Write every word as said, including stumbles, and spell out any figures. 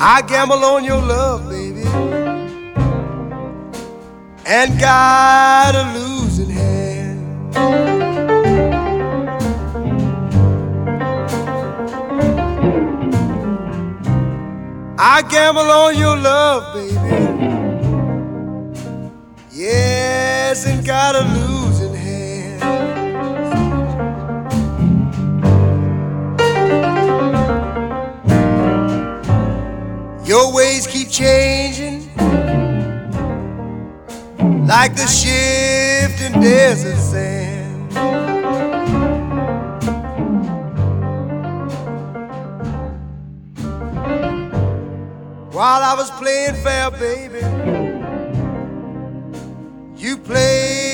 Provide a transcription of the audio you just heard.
I gamble on your love, baby, and got a losing hand. I gamble on your love, baby, yes, and got a losing hand. Your ways keep changing like the shifting desert sand. While I was playing fair, baby, you played